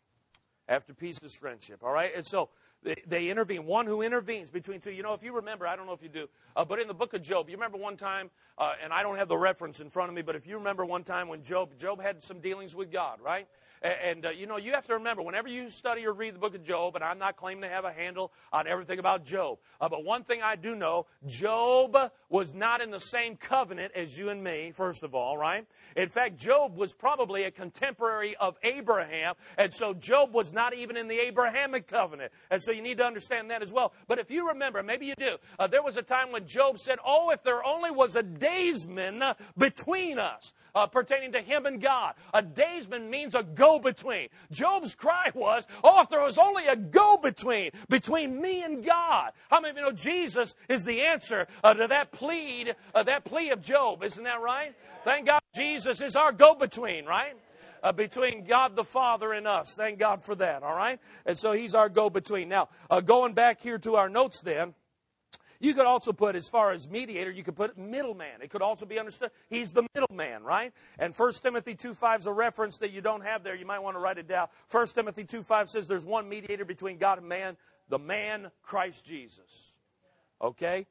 After peace is friendship, all right? And so they intervene, one who intervenes between two. You know, if you remember, I don't know if you do, but in the book of Job, you remember one time, and I don't have the reference in front of me, but if you remember one time when Job had some dealings with God, right? And you know, you have to remember, whenever you study or read the book of Job, and I'm not claiming to have a handle on everything about Job, but one thing I do know, Job was not in the same covenant as you and me, first of all, right? In fact, Job was probably a contemporary of Abraham, and so Job was not even in the Abrahamic covenant. And so you need to understand that as well. But if you remember, maybe you do, there was a time when Job said, oh, if there only was a daysman between us, pertaining to him and God. A daysman means a go-between. Job's cry was, oh, if there was only a go-between between me and God. How many of you know Jesus is the answer to that plea of Job? Isn't that right? Thank God Jesus is our go-between, right? Between God the Father and us. Thank God for that, all right? And so he's our go-between. Now, going back here to our notes then, you could also put, as far as mediator, you could put middleman. It could also be understood, he's the middleman, right? And 1 Timothy 2:5 is a reference that you don't have there. You might want to write it down. 1 Timothy 2:5 says there's one mediator between God and man, the man Christ Jesus. Okay?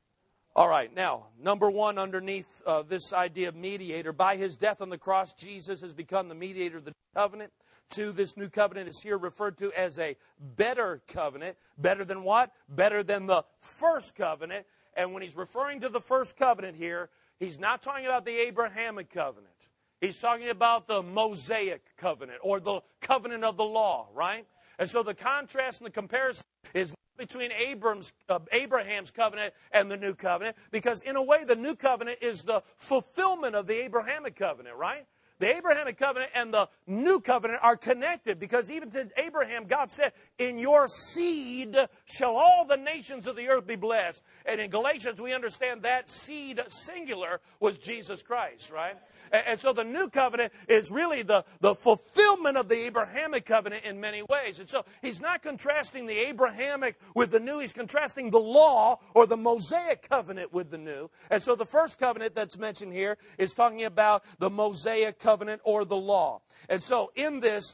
All right, now, number one underneath this idea of mediator, by his death on the cross, Jesus has become the mediator of the covenant. 2, this new covenant is here referred to as a better covenant. Better than what? Better than the first covenant. And when he's referring to the first covenant here, he's not talking about the Abrahamic covenant. He's talking about the Mosaic covenant, or the covenant of the law, right? And so the contrast and the comparison is not between Abraham's covenant and the new covenant, because in a way the new covenant is the fulfillment of the Abrahamic covenant, right? The Abrahamic covenant and the new covenant are connected, because even to Abraham, God said, in your seed shall all the nations of the earth be blessed. And in Galatians, we understand that seed singular was Jesus Christ, right? And so the new covenant is really the fulfillment of the Abrahamic covenant in many ways. And so he's not contrasting the Abrahamic with the new. He's contrasting the law or the Mosaic covenant with the new. And so the first covenant that's mentioned here is talking about the Mosaic covenant or the law. And so in this,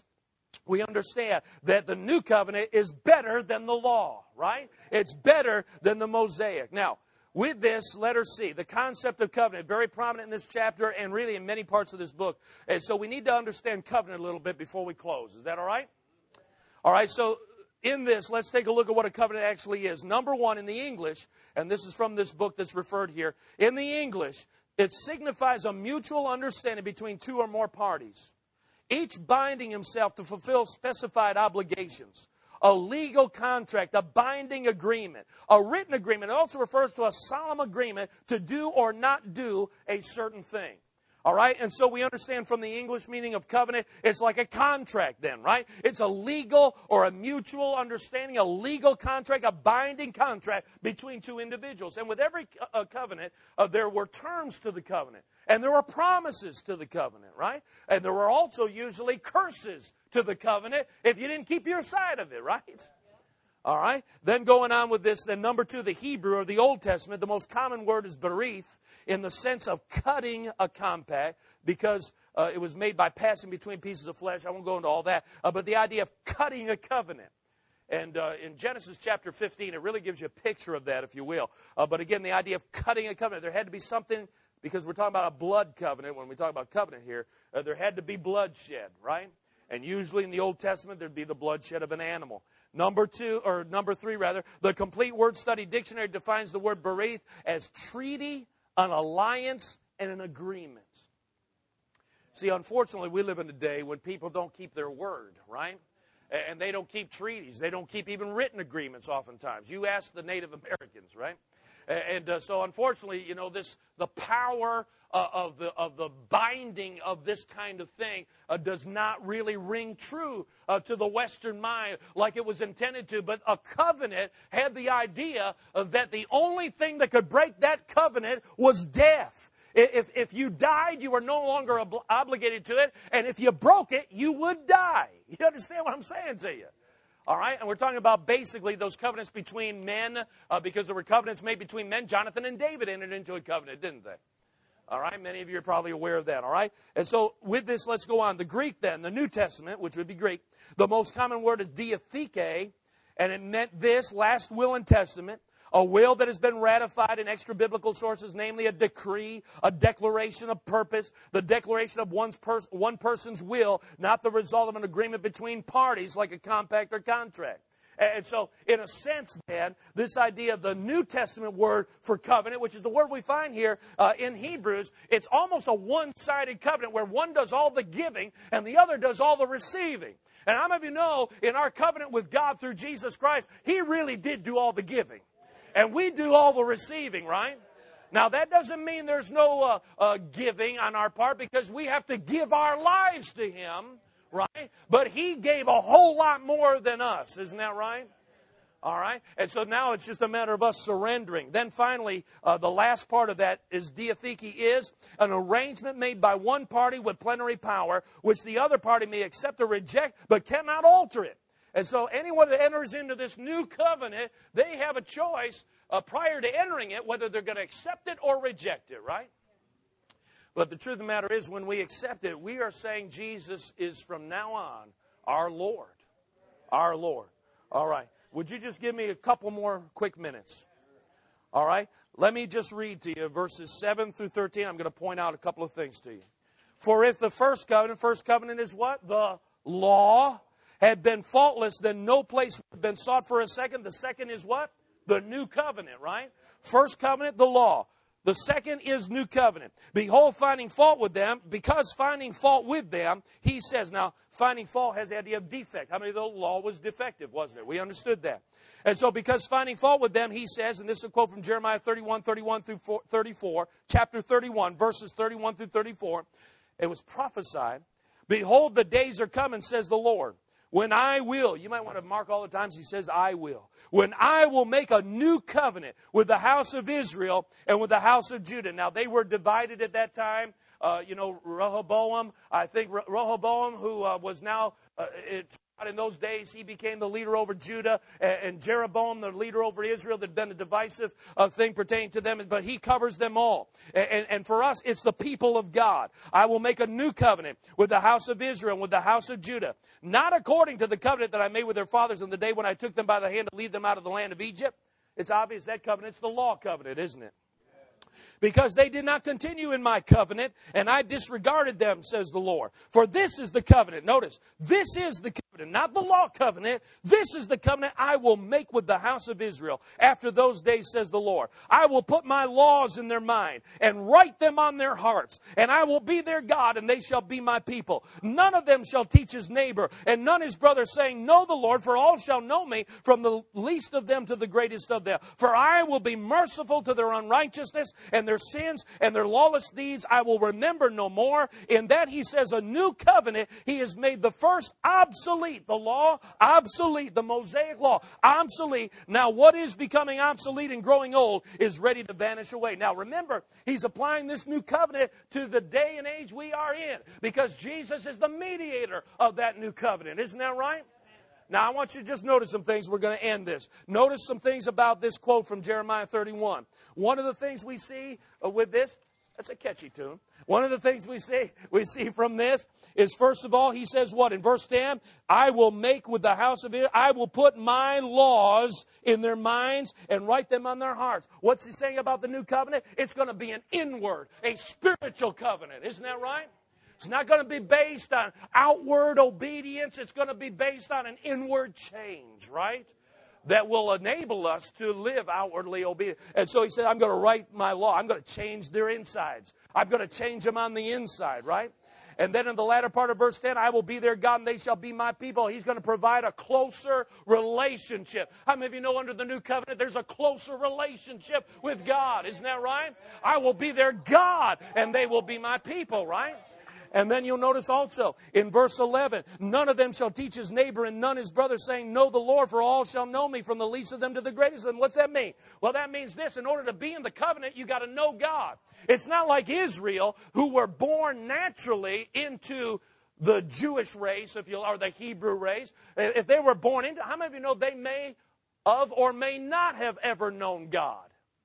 we understand that the new covenant is better than the law, right? It's better than the Mosaic. Now, with this, letter C, the concept of covenant, very prominent in this chapter and really in many parts of this book. And so we need to understand covenant a little bit before we close. Is that all right? All right, so in this, let's take a look at what a covenant actually is. Number one, in the English, and this is from this book that's referred here, in the English, it signifies a mutual understanding between two or more parties, each binding himself to fulfill specified obligations. A legal contract, a binding agreement, a written agreement. It also refers to a solemn agreement to do or not do a certain thing. All right? And so we understand from the English meaning of covenant, it's like a contract then, right? It's a legal or a mutual understanding, a legal contract, a binding contract between two individuals. And with every covenant, there were terms to the covenant. And there were promises to the covenant, right? And there were also usually curses to the covenant if you didn't keep your side of it, right? All right? Then going on with this, then number two, the Hebrew or the Old Testament, the most common word is berith in the sense of cutting a compact because it was made by passing between pieces of flesh. I won't go into all that. But the idea of cutting a covenant. And in Genesis chapter 15, it really gives you a picture of that, if you will. But again, the idea of cutting a covenant. There had to be something, because we're talking about a blood covenant. When we talk about covenant here, there had to be bloodshed, right? And usually in the Old Testament, there'd be the bloodshed of an animal. Number three, the Complete Word Study Dictionary defines the word berith as treaty, an alliance, and an agreement. See, unfortunately, we live in a day when people don't keep their word, right? And they don't keep treaties. They don't keep even written agreements oftentimes. You ask the Native Americans, right? And so, unfortunately, you know, the power of the binding of this kind of thing does not really ring true to the Western mind like it was intended to. But a covenant had the idea that the only thing that could break that covenant was death. If you died, you were no longer obligated to it. And if you broke it, you would die. You understand what I'm saying to you? All right, and we're talking about basically those covenants between men, because there were covenants made between men. Jonathan and David entered into a covenant, didn't they? All right, many of you are probably aware of that, all right? And so with this, let's go on. The Greek then, the New Testament, which would be Greek, the most common word is diatheke, and it meant this, last will and testament, a will that has been ratified in extra-biblical sources, namely a decree, a declaration of purpose, the declaration of one person's will, not the result of an agreement between parties like a compact or contract. And so, in a sense, then, this idea of the New Testament word for covenant, which is the word we find here in Hebrews, it's almost a one-sided covenant where one does all the giving and the other does all the receiving. And how many of you know, in our covenant with God through Jesus Christ, He really did do all the giving. And we do all the receiving, right? Now, that doesn't mean there's no giving on our part, because we have to give our lives to Him, right? But He gave a whole lot more than us. Isn't that right? All right? And so now it's just a matter of us surrendering. Then finally, the last part of that is diatheke is an arrangement made by one party with plenary power, which the other party may accept or reject, but cannot alter it. And so anyone that enters into this new covenant, they have a choice prior to entering it, whether they're going to accept it or reject it, right? But the truth of the matter is, when we accept it, we are saying Jesus is from now on our Lord. Our Lord. All right. Would you just give me a couple more quick minutes? All right. Let me just read to you verses 7 through 13. I'm going to point out a couple of things to you. For if the first covenant is what? The law had been faultless, then no place would have been sought for a second. The second is what? The new covenant, right? First covenant, the law. The second is new covenant. Behold, finding fault with them, because finding fault with them, he says, now, finding fault has the idea of defect. How many of the law was defective, wasn't it? We understood that. And so because finding fault with them, he says, and this is a quote from Jeremiah 31 through 34, chapter 31, verses 31 through 34. It was prophesied, behold, the days are coming, says the Lord, when I will, you might want to mark all the times he says I will. When I will make a new covenant with the house of Israel and with the house of Judah. Now, they were divided at that time. Rehoboam, I think Rehoboam, who was now In those days, he became the leader over Judah, and Jeroboam, the leader over Israel. There'd been a divisive thing pertaining to them, but he covers them all. And for us, it's the people of God. I will make a new covenant with the house of Israel and with the house of Judah, not according to the covenant that I made with their fathers in the day when I took them by the hand to lead them out of the land of Egypt. It's obvious that covenant's the law covenant, isn't it? Because they did not continue in my covenant, and I disregarded them, says the Lord. For this is the covenant. Notice, this is the covenant, not the law covenant. This is the covenant I will make with the house of Israel after those days, says the Lord. I will put my laws in their mind and write them on their hearts, and I will be their God, and they shall be my people. None of them shall teach his neighbor, and none his brother, saying, Know the Lord, for all shall know me, from the least of them to the greatest of them. For I will be merciful to their unrighteousness, and their sins and their lawless deeds I will remember no more. In that he says a new covenant, he has made the first obsolete. The law, obsolete. The Mosaic law, obsolete. Now what is becoming obsolete and growing old is ready to vanish away. Now remember, he's applying this new covenant to the day and age we are in, because Jesus is the mediator of that new covenant. Isn't that right? Now, I want you to just notice some things. We're going to end this. Notice some things about this quote from Jeremiah 31. One of the things we see with this, that's a catchy tune. One of the things we see from this is, first of all, he says what? In verse 10, I will make with the house of Israel, I will put my laws in their minds and write them on their hearts. What's he saying about the new covenant? It's going to be an inward, a spiritual covenant. Isn't that right? It's not going to be based on outward obedience. It's going to be based on an inward change, right? That will enable us to live outwardly obedient. And so he said, I'm going to write my law. I'm going to change their insides. I'm going to change them on the inside, right? And then in the latter part of verse 10, I will be their God and they shall be my people. He's going to provide a closer relationship. How many of you know under the new covenant there's a closer relationship with God? Isn't that right? I will be their God and they will be my people, right? And then you'll notice also in verse 11, none of them shall teach his neighbor and none his brother, saying, Know the Lord, for all shall know me, from the least of them to the greatest of them. What's that mean? Well, that means this. In order to be in the covenant, you got to know God. It's not like Israel, who were born naturally into the Jewish race, or the Hebrew race. If they were born into, how many of you know they may have or may not have ever known God?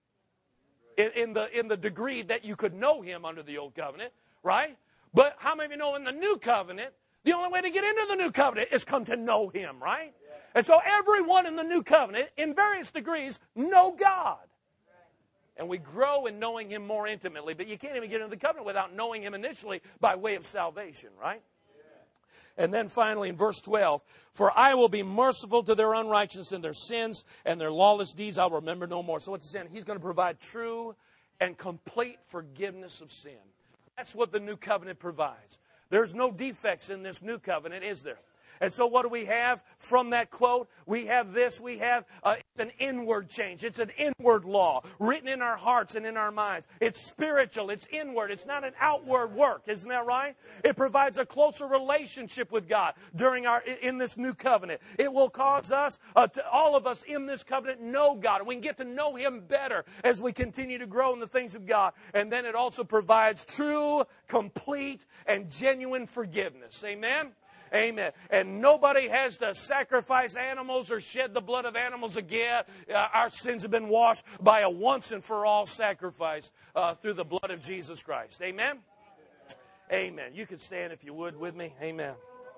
In the degree that you could know him under the old covenant, right? But how many of you know in the new covenant, the only way to get into the new covenant is come to know him, right? And so everyone in the new covenant, in various degrees, know God. And we grow in knowing him more intimately. But you can't even get into the covenant without knowing him initially by way of salvation, right? And then finally in verse 12, for I will be merciful to their unrighteousness and their sins and their lawless deeds I'll remember no more. So what's he saying? He's going to provide true and complete forgiveness of sin. That's what the new covenant provides. There's no defects in this new covenant, is there? And so what do we have from that quote? We have this. We have an inward change. It's an inward law written in our hearts and in our minds. It's spiritual. It's inward. It's not an outward work. Isn't that right? It provides a closer relationship with God in this new covenant. It will cause us, all of us in this covenant, know God. And we can get to know him better as we continue to grow in the things of God. And then it also provides true, complete, and genuine forgiveness. Amen? Amen. And nobody has to sacrifice animals or shed the blood of animals again. Our sins have been washed by a once and for all sacrifice through the blood of Jesus Christ. Amen? Amen. You could stand if you would with me. Amen.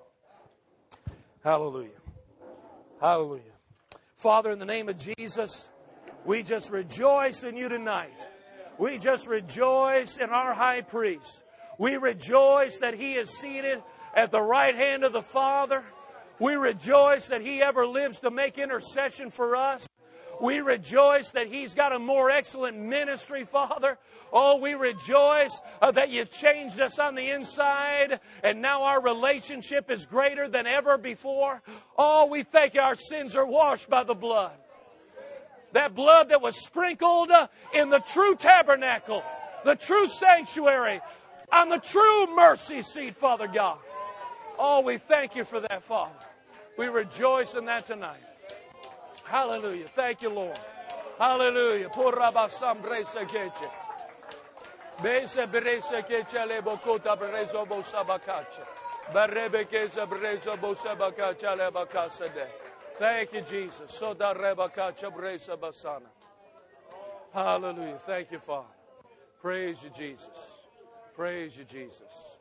Hallelujah. Hallelujah. Father, in the name of Jesus, we just rejoice in you tonight. We just rejoice in our high priest. We rejoice that he is seated at the right hand of the Father. We rejoice that he ever lives to make intercession for us. We rejoice that he's got a more excellent ministry, Father. Oh, we rejoice that you've changed us on the inside, and now our relationship is greater than ever before. Oh, we thank you our sins are washed by the blood. That blood that was sprinkled in the true tabernacle, the true sanctuary, on the true mercy seat, Father God. Oh, we thank you for that, Father. We rejoice in that tonight. Hallelujah. Thank you, Lord. Hallelujah. Thank you, Jesus. Hallelujah. Thank you, Father. Praise you, Jesus. Praise you, Jesus.